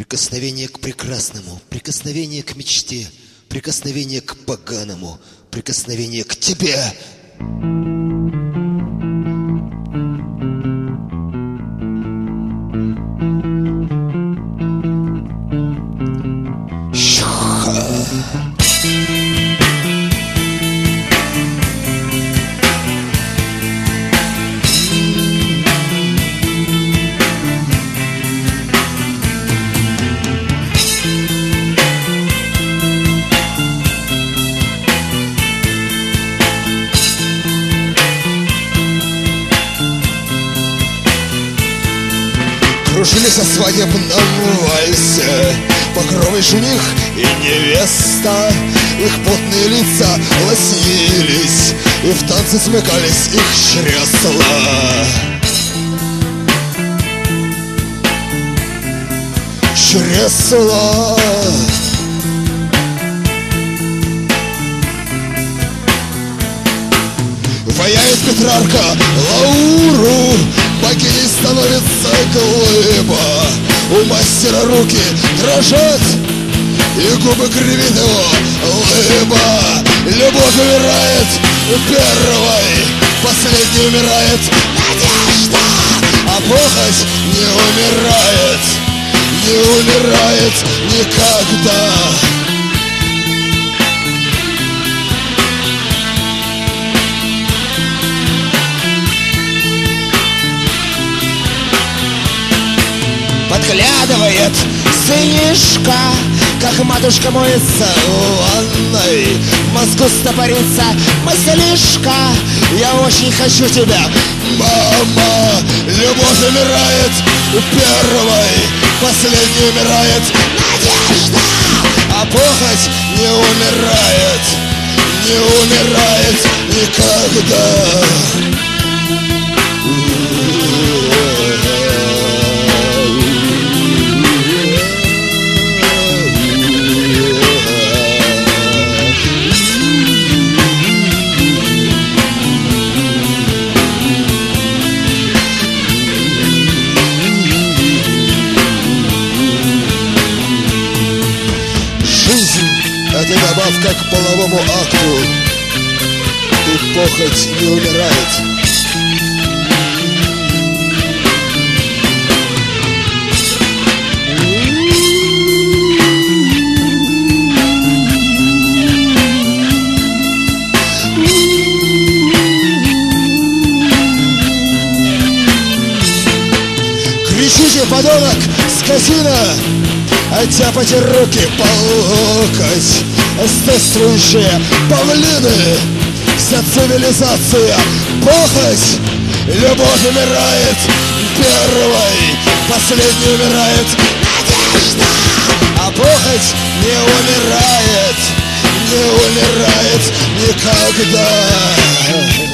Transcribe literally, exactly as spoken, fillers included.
Прикосновение к прекрасному, прикосновение к мечте, прикосновение к поганому, прикосновение к тебе. Кружились о свадебном вальсе багровый жених и невеста. Их потные лица лоснились, и в танце смыкались их чресла. Чресла. Ваяет Петрарка Лауру, богиней становится глыба. У мастера руки дрожат, и губы кривит его лыба. Любовь умирает первой, последней умирает надежда. А похоть не умирает, не умирает никогда. Подглядывает сынишка, как матушка моется в ванной. В мозгу стопорится мыслишка: я очень хочу тебя, мама. Любовь умирает первой, последней умирает надежда. А похоть не умирает, не умирает никогда. Это добавка к половому акту, и похоть не умирает. Кричите, подонок, скотина! Оттяпайте руки по локоть, странствующие павлины, вся цивилизация похоть. Любовь умирает первой, последней умирает надежда. А похоть не умирает, не умирает никогда.